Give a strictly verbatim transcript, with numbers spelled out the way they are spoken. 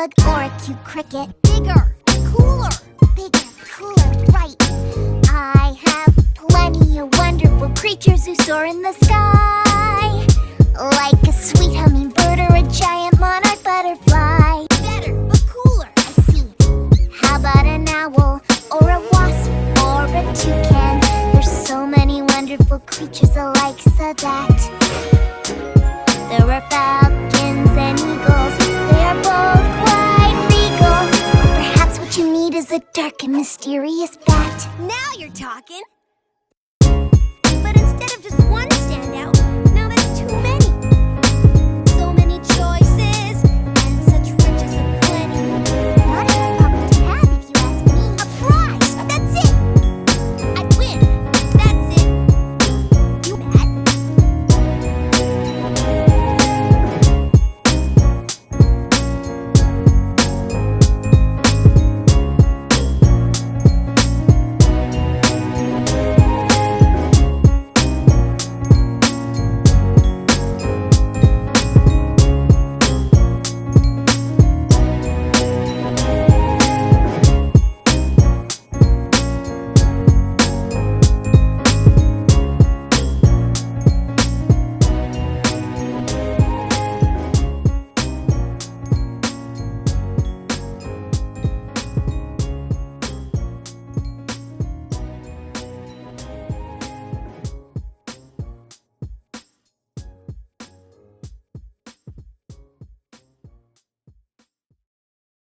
ladybug or a cute cricket. Bigger, cooler, bigger, cooler, right. I have plenty of wonderful creatures who soar in the sky, like a sweet hummingbird or a giant monarch butterfly. Better, but cooler, I see. How about an owl or a wasp or a toucan? There's so many wonderful creatures alike, so that there are falcons and eagles. They are both quite regal. Or perhaps what you need is a dark and mysterious bat. Now you're talking! But instead of just one standout,